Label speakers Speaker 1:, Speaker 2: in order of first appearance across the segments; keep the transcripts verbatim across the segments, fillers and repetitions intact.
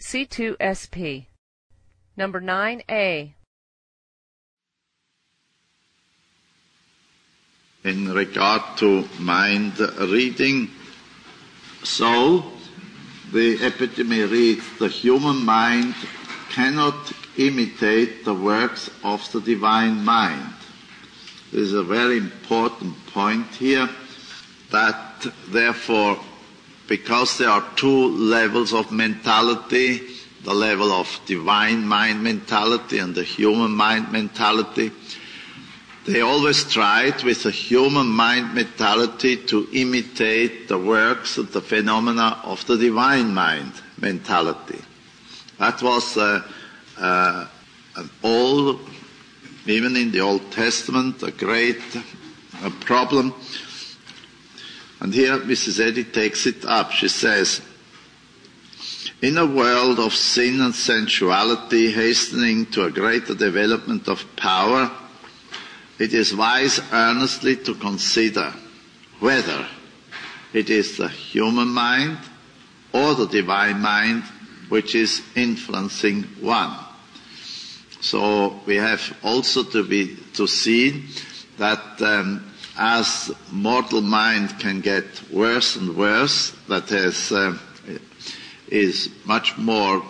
Speaker 1: C two S P. Number nine A.
Speaker 2: In regard to mind reading, so the epitome reads, the human mind cannot imitate the works of the divine mind. This is a very important point here, that therefore, because there are two levels of mentality, the level of divine mind mentality and the human mind mentality, they always tried with the human mind mentality to imitate the works and the phenomena of the divine mind mentality. That was uh, uh, an old, even in the Old Testament, a great uh, problem. And here Missus Eddy takes it up. She says, in a world of sin and sensuality hastening to a greater development of power, it is wise earnestly to consider whether it is the human mind or the divine mind which is influencing one. So we have also to be to see that um, as mortal mind can get worse and worse, that is, uh, is much more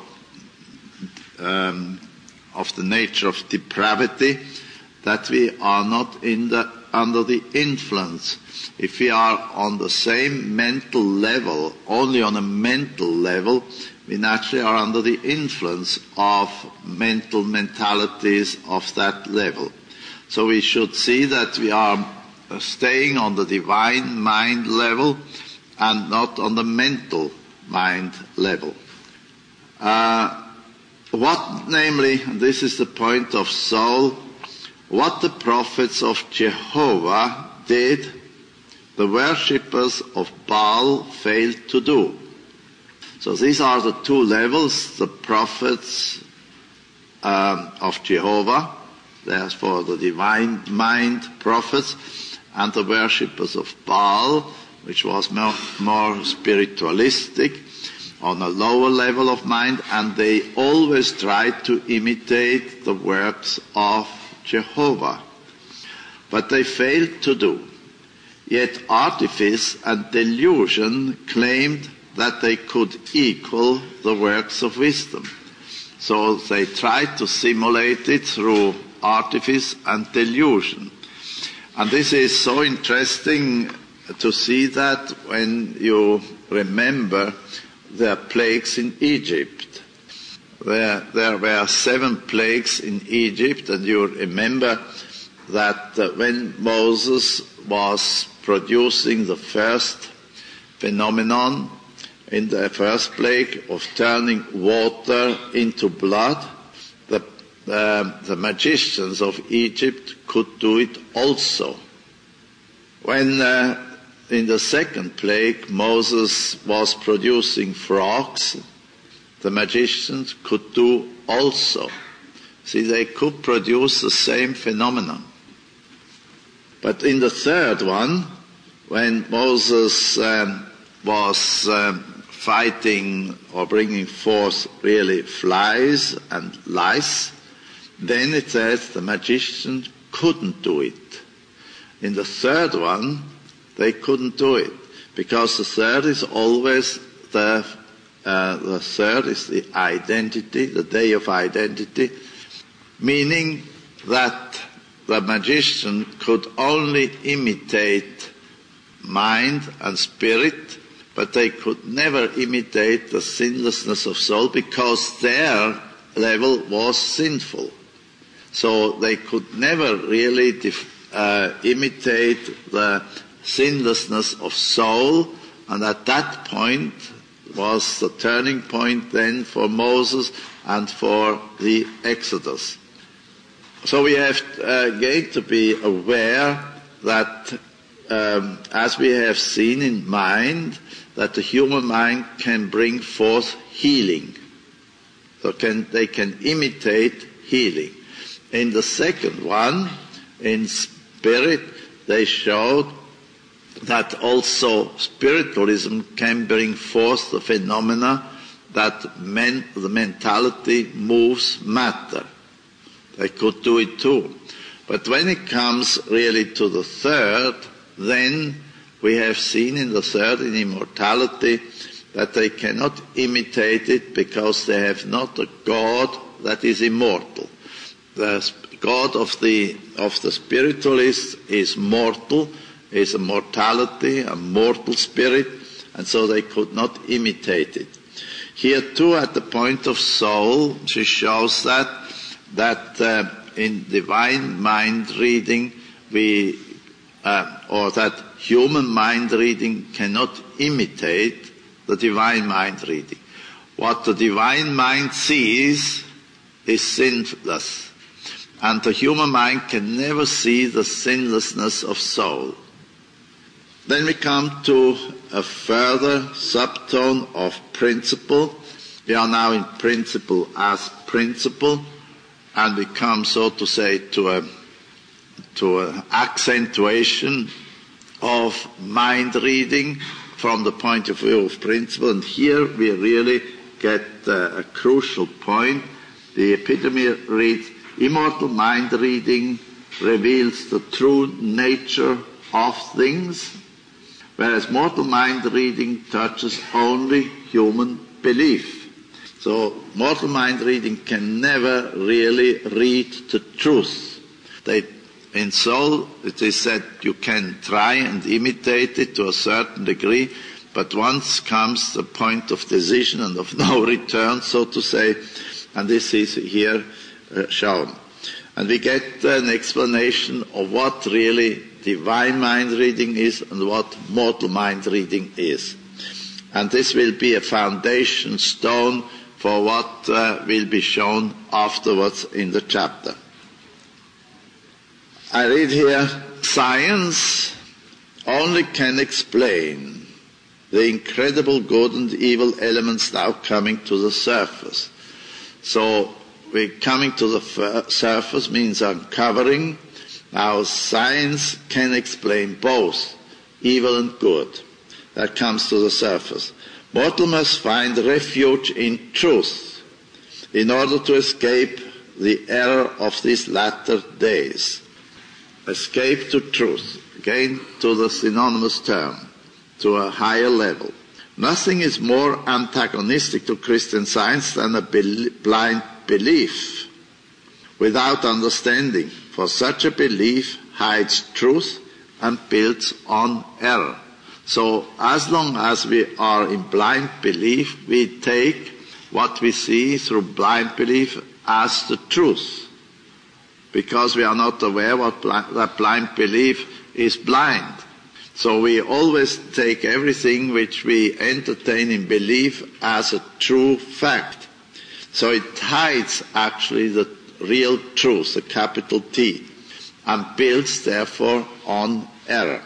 Speaker 2: um, of the nature of depravity, that we are not in the, under the influence. If we are on the same mental level, only on a mental level, we naturally are under the influence of mental mentalities of that level. So we should see that we are staying on the divine mind level and not on the mental mind level. Uh, what, namely, and this is the point of soul, what the prophets of Jehovah did, the worshippers of Baal failed to do. So these are the two levels, the prophets um, of Jehovah, therefore the divine mind prophets, and the worshippers of Baal, which was more, more spiritualistic, on a lower level of mind, and they always tried to imitate the works of Jehovah. But they failed to do. Yet artifice and delusion claimed that they could equal the works of wisdom. So they tried to simulate it through artifice and delusion. And this is so interesting to see that when you remember the plagues in Egypt. There, there were seven plagues in Egypt, and you remember that uh, when Moses was producing the first phenomenon in the first plague of turning water into blood, the, uh, the magicians of Egypt could do it also. When uh, in the second plague Moses was producing frogs, the magicians could do also. See, they could produce the same phenomenon. But in the third one, when Moses um, was um, fighting or bringing forth really flies and lice, then it says the magician couldn't do it. In the third one, they couldn't do it, because the third is always the Uh, the third is the identity, the day of identity, meaning that the magician could only imitate mind and spirit, but they could never imitate the sinlessness of soul, because their level was sinful. So they could never really def- uh, imitate the sinlessness of soul, and at that point was the turning point then for Moses and for the Exodus. So we have uh, again to be aware that um, as we have seen in mind, that the human mind can bring forth healing. So can, they can imitate healing. In the second one, in spirit, they showed that also spiritualism can bring forth the phenomena that men, the mentality moves matter. They could do it too. But when it comes really to the third, then we have seen in the third, in immortality, that they cannot imitate it because they have not a God that is immortal. The God of the of the spiritualists is mortal, is a mortality, a mortal spirit, and so they could not imitate it. Here too, at the point of soul, she shows that that uh, in divine mind reading, we uh, or that human mind reading cannot imitate the divine mind reading. What the divine mind sees is sinless, and the human mind can never see the sinlessness of soul. Then we come to a further subtone of principle. We are now in principle as principle, and we come, so to say, to a to an accentuation of mind reading from the point of view of principle. And here we really get uh, a crucial point. The epitome reads, immortal mind reading reveals the true nature of things, whereas mortal mind reading touches only human belief. So mortal mind reading can never really read the truth. They, in soul, it is said you can try and imitate it to a certain degree, but once comes the point of decision and of no return, so to say, and this is here uh, shown. And we get an explanation of what really divine mind reading is and what mortal mind reading is. And this will be a foundation stone for what uh, will be shown afterwards in the chapter. I read here, science only can explain the incredible good and evil elements now coming to the surface. So we're coming to the surface means uncovering. Now science can explain both evil and good. That comes to the surface. Mortal must find refuge in truth in order to escape the error of these latter days. Escape to truth, again to the synonymous term, to a higher level. Nothing is more antagonistic to Christian Science than a be- blind belief without understanding, for such a belief hides truth and builds on error. So as long as we are in blind belief, we take what we see through blind belief as the truth, because we are not aware what blind, that blind belief is blind. So we always take everything which we entertain in belief as a true fact. So it hides actually the real truth, the capital T, and builds therefore on error.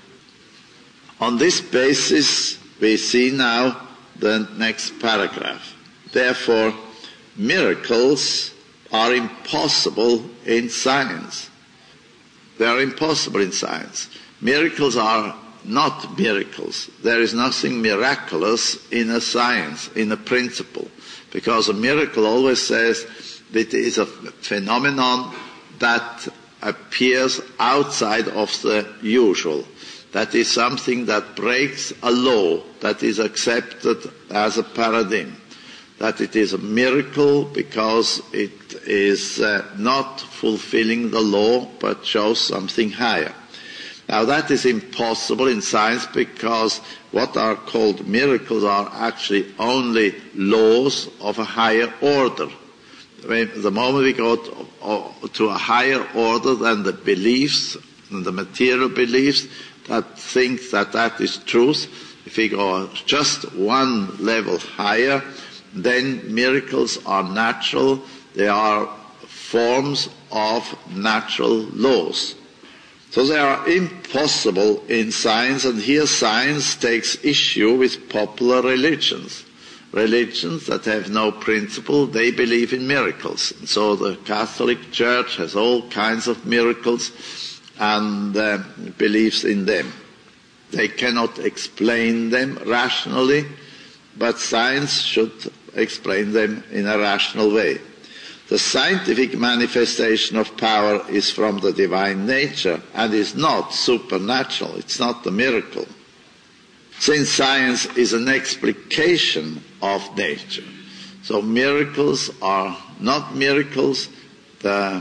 Speaker 2: On this basis, we see now the next paragraph. Therefore, miracles are impossible in science. They are impossible in science. Miracles are not miracles. There is nothing miraculous in a science, in a principle, because a miracle always says that it is a phenomenon that appears outside of the usual. That is something that breaks a law that is accepted as a paradigm. That it is a miracle because it is uh, not fulfilling the law but shows something higher. Now that is impossible in science because what are called miracles are actually only laws of a higher order. The moment we go to, to a higher order than the beliefs, the material beliefs, that think that that is truth, if we go just one level higher, then miracles are natural. They are forms of natural laws. So they are impossible in science, and here science takes issue with popular religions. Religions that have no principle, they believe in miracles. And so the Catholic Church has all kinds of miracles and uh, believes in them. They cannot explain them rationally, but science should explain them in a rational way. The scientific manifestation of power is from the divine nature and is not supernatural. It's not a miracle. Since science is an explication of nature. So miracles are not miracles. The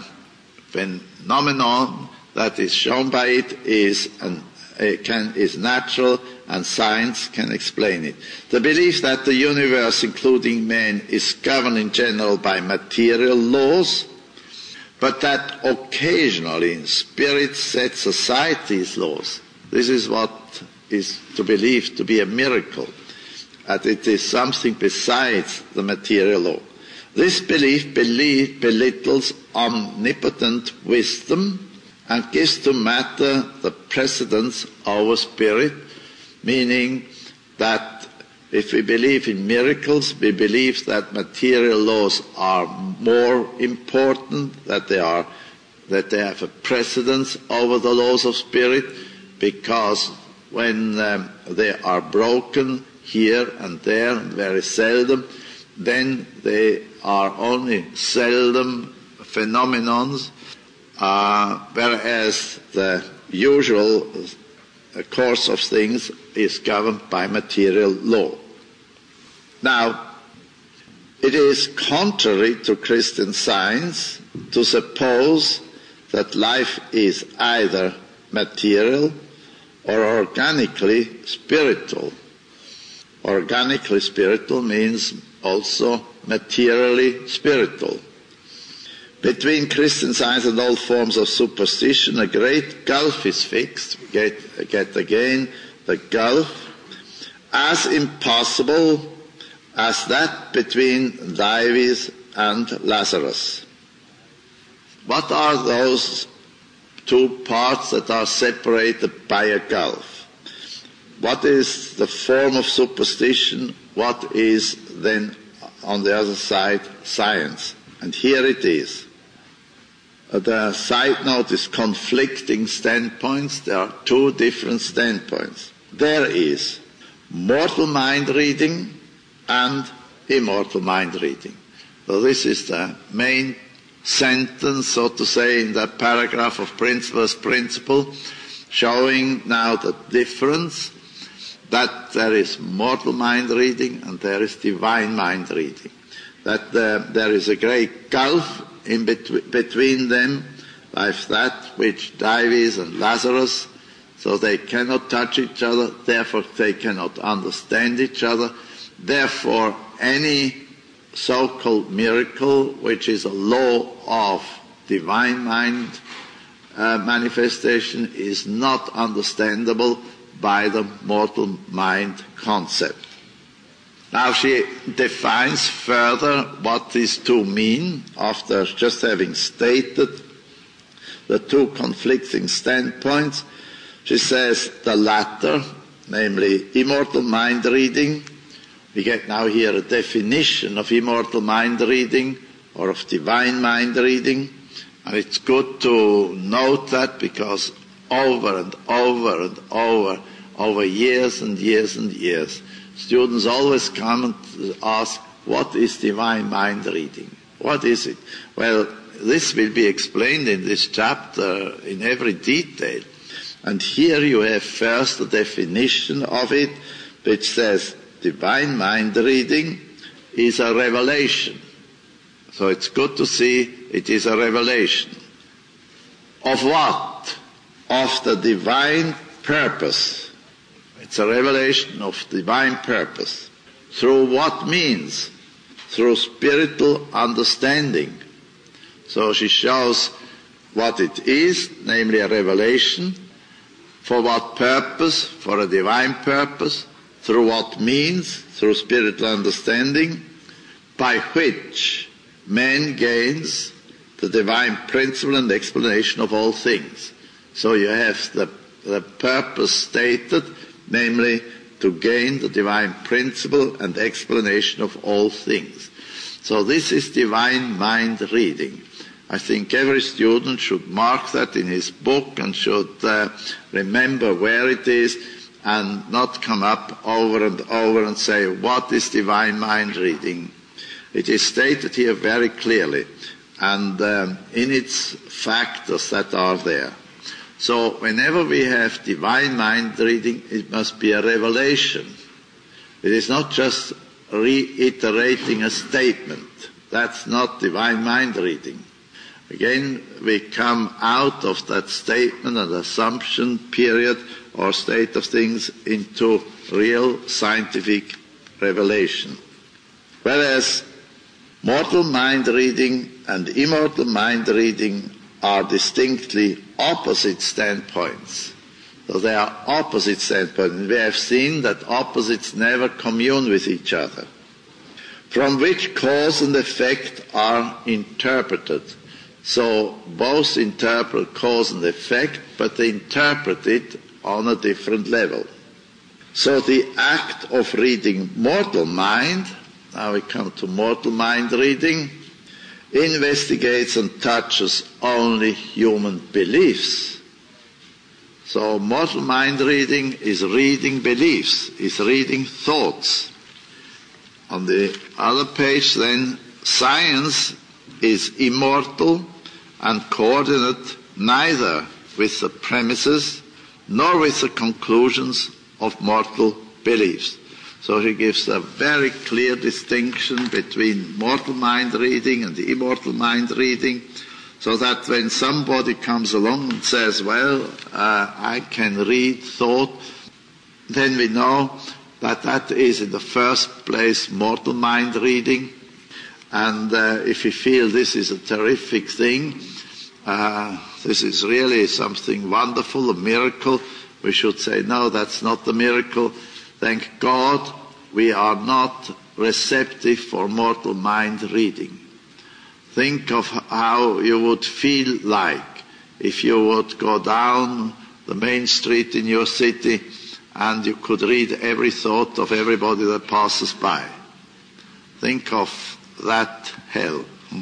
Speaker 2: phenomenon that is shown by it is, an, it can, is natural, and science can explain it. The belief that the universe, including man, is governed in general by material laws, but that occasionally spirit sets aside these laws. This is what is to believe to be a miracle, that it is something besides the material law. This belief belief belittles omnipotent wisdom and gives to matter the precedence over spirit, meaning that if we believe in miracles, we believe that material laws are more important, that they are, that they have a precedence over the laws of spirit, because when um, they are broken here and there, and very seldom, then they are only seldom phenomenons, uh, whereas the usual course of things is governed by material law. Now, it is contrary to Christian science to suppose that life is either material or organically spiritual. Organically spiritual means also materially spiritual. Between Christian science and all forms of superstition, a great gulf is fixed. We get, get again the gulf, as impossible as that between Dives and Lazarus. What are those two parts that are separated by a gulf? What is the form of superstition? What is then on the other side science? And here it is. The side note is conflicting standpoints. There are two different standpoints. There is mortal mind reading and immortal mind reading. So this is the main sentence, so to say, in that paragraph of Principles Principle, showing now the difference that there is mortal mind reading and there is divine mind reading. That uh, there is a great gulf in between, between them, like that which Dives and Lazarus, so they cannot touch each other, therefore they cannot understand each other. Therefore, any so-called miracle, which is a law of divine mind uh, manifestation, is not understandable by the mortal mind concept. Now she defines further what these two mean after just having stated the two conflicting standpoints. She says the latter, namely immortal mind reading. We get now here a definition of immortal mind reading or of divine mind reading. And it's good to note that because over and over and over, over years and years and years, students always come and ask, what is divine mind reading? What is it? Well, this will be explained in this chapter in every detail. And here you have first the definition of it, which says divine mind reading is a revelation. So it's good to see it is a revelation. Of what? Of the divine purpose. It's a revelation of divine purpose. Through what means? Through spiritual understanding. So she shows what it is, namely a revelation. For what purpose? For a divine purpose. Through what means? Through spiritual understanding, by which man gains the divine principle and explanation of all things. So you have the, the purpose stated, namely to gain the divine principle and explanation of all things. So this is divine mind reading. I think every student should mark that in his book and should uh, remember where it is and not come up over and over and say, what is divine mind reading? It is stated here very clearly, and um, in its factors that are there. So whenever we have divine mind reading, it must be a revelation. It is not just reiterating a statement. That's not divine mind reading. Again, we come out of that statement and assumption period or state of things into real scientific revelation. Whereas mortal mind reading and immortal mind reading are distinctly opposite standpoints. So they are opposite standpoints. And we have seen that opposites never commune with each other, from which cause and effect are interpreted. So both interpret cause and effect, but they interpret it on a different level. So the act of reading mortal mind, now we come to mortal mind reading, investigates and touches only human beliefs. So mortal mind reading is reading beliefs, is reading thoughts. On the other page then, science is immortal and coordinate neither with the premises nor with the conclusions of mortal beliefs. So he gives a very clear distinction between mortal mind reading and the immortal mind reading, so that when somebody comes along and says, well, uh, I can read thought, then we know that that is in the first place mortal mind reading. And uh, if we feel this is a terrific thing, uh, this is really something wonderful, a miracle, we should say, no, that's not the miracle. Thank God we are not receptive for mortal mind reading. Think of how you would feel like if you would go down the main street in your city and you could read every thought of everybody that passes by. Think of that hell.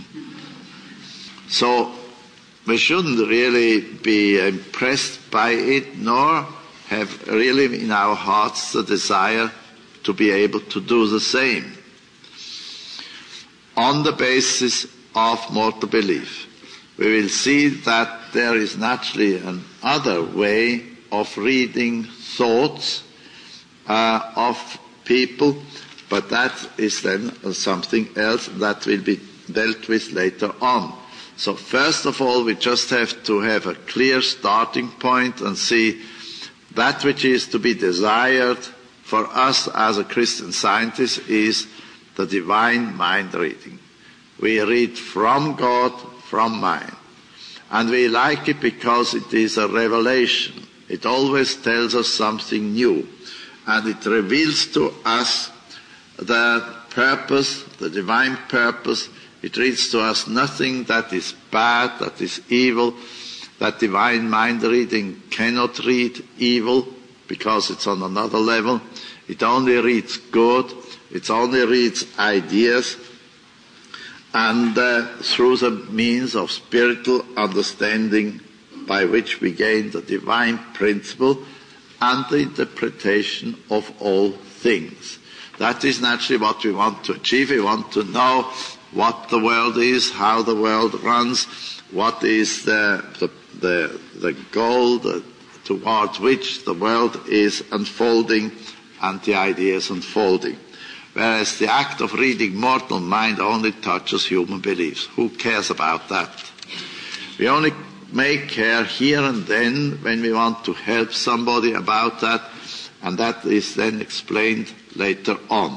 Speaker 2: So we shouldn't really be impressed by it, nor have really in our hearts the desire to be able to do the same on the basis of mortal belief. We will see that there is naturally another way of reading thoughts uh, of people, but that is then something else that will be dealt with later on. So first of all, we just have to have a clear starting point and see that which is to be desired for us as a Christian scientist is the divine mind reading. We read from God, from mind. And we like it because it is a revelation. It always tells us something new. And it reveals to us the purpose, the divine purpose. It reads to us nothing that is bad, that is evil. That divine mind reading cannot read evil because it's on another level. It only reads good. It only reads ideas. And uh, through the means of spiritual understanding by which we gain the divine principle and the interpretation of all things. That is naturally what we want to achieve. We want to know what the world is, how the world runs, what is the the the, the goal the, towards which the world is unfolding and the ideas unfolding. Whereas the act of reading mortal mind only touches human beliefs. Who cares about that? We only may care here and then when we want to help somebody about that, and that is then explained later on.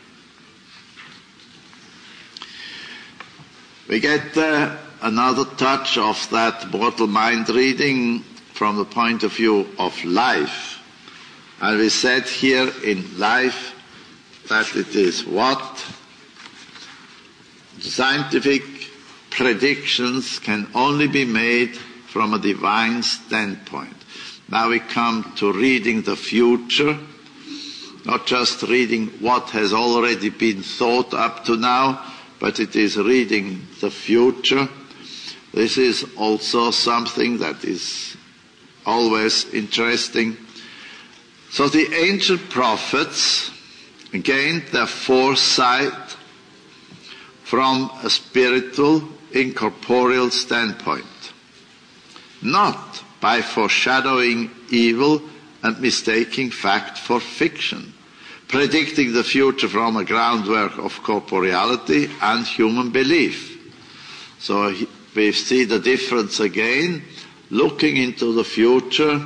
Speaker 2: We get uh, another touch of that mortal mind reading from the point of view of life. And we said here in life that it is what scientific predictions can only be made from a divine standpoint. Now we come to reading the future, not just reading what has already been thought up to now, but it is reading the future. This is also something that is always interesting. So the ancient prophets gained their foresight from a spiritual, incorporeal standpoint, not by foreshadowing evil and mistaking fact for fiction, predicting the future from a groundwork of corporeality and human belief. So we see the difference again. Looking into the future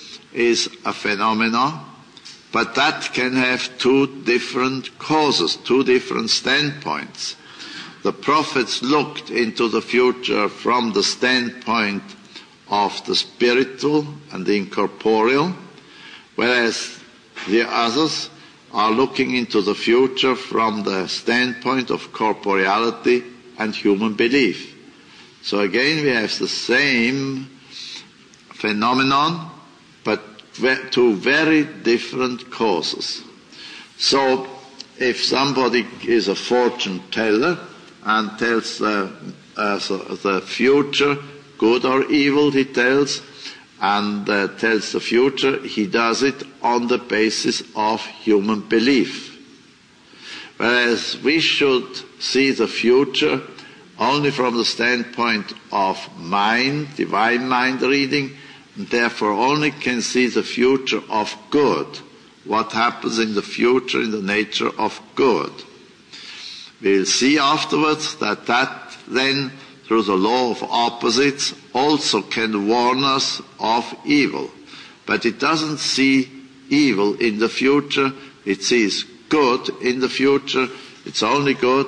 Speaker 2: is a phenomenon, but that can have two different causes, two different standpoints. The prophets looked into the future from the standpoint of the spiritual and the incorporeal, whereas the others are looking into the future from the standpoint of corporeality and human belief. So again, we have the same phenomenon, but two very different causes. So if somebody is a fortune teller and tells uh, uh, the future, good or evil, he tells, and uh, tells the future, he does it on the basis of human belief. Whereas we should see the future only from the standpoint of mind, divine mind reading, and therefore only can see the future of good, what happens in the future in the nature of good. We'll see afterwards that that then, through the law of opposites, also can warn us of evil. But it doesn't see evil in the future, it sees good in the future, it's only good,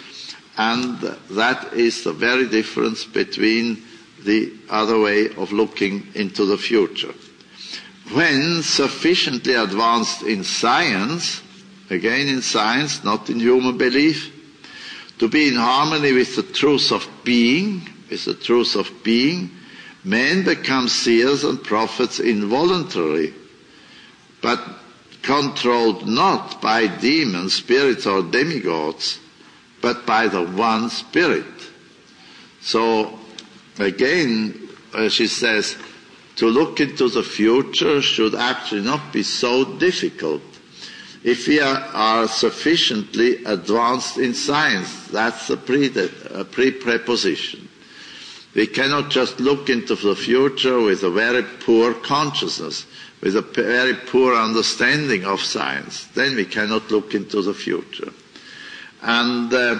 Speaker 2: and that is the very difference between the other way of looking into the future. When sufficiently advanced in science, again in science, not in human belief, to be in harmony with the truth of being, with the truth of being, men become seers and prophets involuntarily, but controlled not by demons, spirits or demigods, but by the one Spirit. So, again, uh, she says, to look into the future should actually not be so difficult. If we are, are sufficiently advanced in science, that's a, pre, a pre-preposition. We cannot just look into the future with a very poor consciousness, with a very poor understanding of science. Then we cannot look into the future. And uh,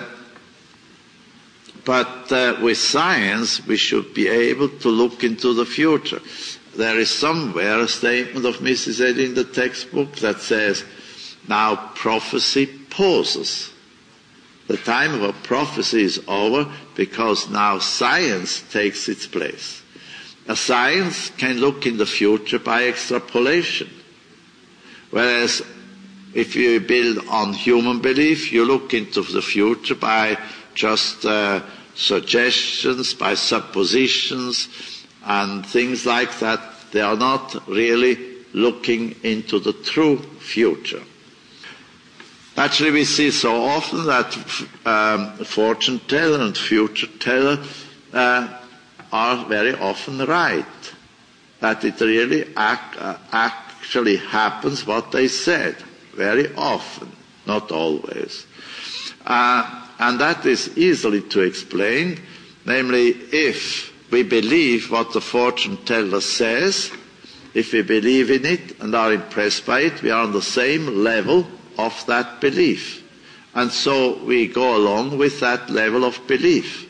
Speaker 2: but uh, with science, we should be able to look into the future. There is somewhere a statement of Missus Eddy in the textbook that says, now prophecy pauses. The time of a prophecy is over because now science takes its place. A science can look in the future by extrapolation, whereas if you build on human belief, you look into the future by just uh, suggestions, by suppositions, and things like that. They are not really looking into the true future. Actually, we see so often that um, fortune teller and future teller uh, are very often right, that it really act, uh, actually happens what they said. Very often, not always. Uh, and that is easily to explain, namely if we believe what the fortune teller says, if we believe in it and are impressed by it, we are on the same level of that belief. And so we go along with that level of belief.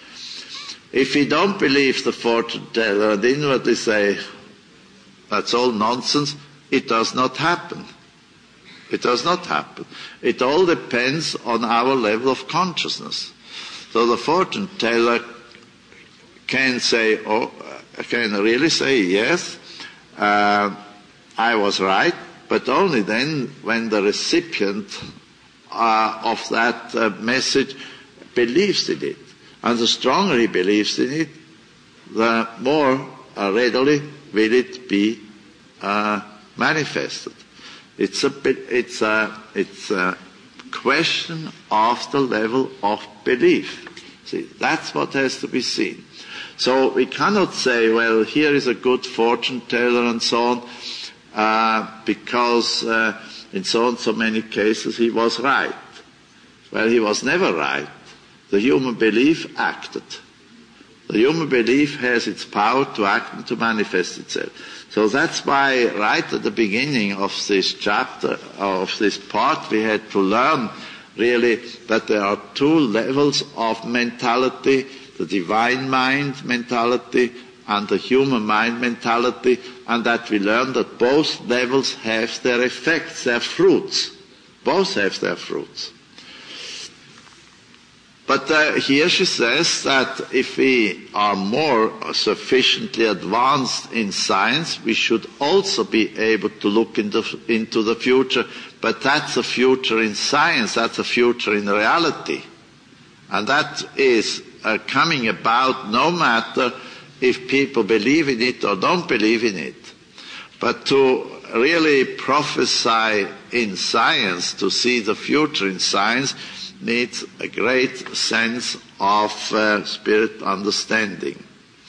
Speaker 2: If we don't believe the fortune teller and inwardly say, that's all nonsense, it does not happen. It does not happen. It all depends on our level of consciousness. So the fortune teller can say, oh, can really say, yes, uh, I was right, but only then when the recipient uh, of that uh, message believes in it. And the stronger he believes in it, the more uh, readily will it be uh, manifested. It's a, it's, a, it's a question of the level of belief. See, that's what has to be seen. So we cannot say, well, here is a good fortune teller and so on, uh, because uh, in so and so many cases he was right. Well, he was never right. the human belief acted. The human belief has its power to act and to manifest itself. So that's why right at the beginning of this chapter, of this part, we had to learn really that there are two levels of mentality, the divine mind mentality and the human mind mentality, and that we learn that both levels have their effects, their fruits. Both have their fruits. But uh, here she says that if we are more sufficiently advanced in science, we should also be able to look into, into the future. But that's a future in science, that's a future in reality. And that is uh, coming about no matter if people believe in it or don't believe in it. But to really prophesy in science, to see the future in science, needs a great sense of uh, spirit understanding.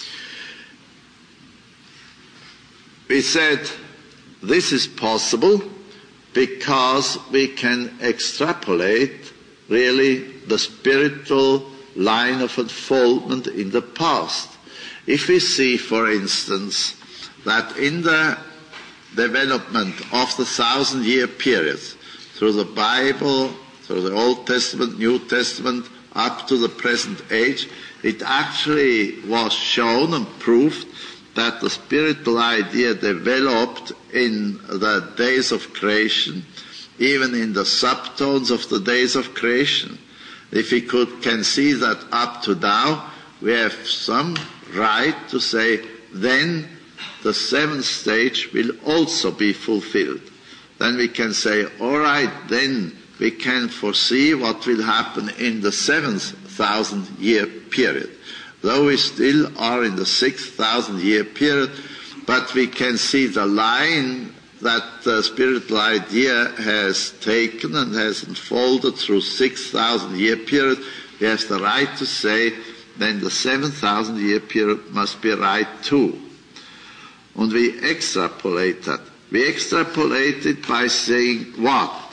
Speaker 2: We said this is possible because we can extrapolate really the spiritual line of unfoldment in the past. If we see, for instance, that in the development of the thousand-year period, through the Bible, through the Old Testament, New Testament, up to the present age, it actually was shown and proved that the spiritual idea developed in the days of creation, even in the subtones of the days of creation. If we could, can see that up to now, we have some right to say, then the seventh stage will also be fulfilled. Then we can say, all right, then we can foresee what will happen in the seventh thousand year period. Though we still are in the sixth thousand year period, but we can see the line that the spiritual idea has taken and has unfolded through six thousand year period. We have the right to say, then the seven thousand year period must be right too. And we extrapolate that. We extrapolate it by saying what?